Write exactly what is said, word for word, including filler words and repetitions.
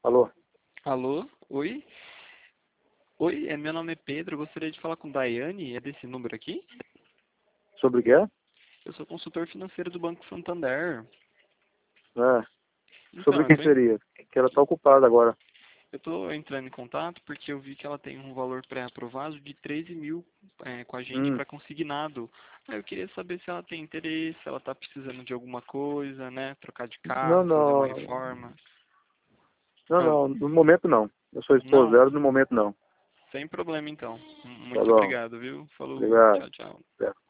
Alô? Alô? Oi? Oi, é, meu nome é Pedro, eu gostaria de falar com Daiane, é desse número aqui? Sobre o que é? Eu sou consultor financeiro do Banco Santander. É. Sobre Então, eu quem tô, en- seria? Que ela tá ocupada agora. eu tô entrando em contato porque eu vi que ela tem um valor pré-aprovado de treze mil é, com a gente Hum. para consignado. Aí eu queria saber se ela tem interesse, se ela tá precisando de alguma coisa, né? Trocar de Não, carro, fazer uma não. reforma. Não, Ah, não. No momento não. Eu sou esposo não, dela, no momento não. sem problema então. Tá Muito bom. obrigado, viu? Falou, Obrigado. tchau, tchau. É.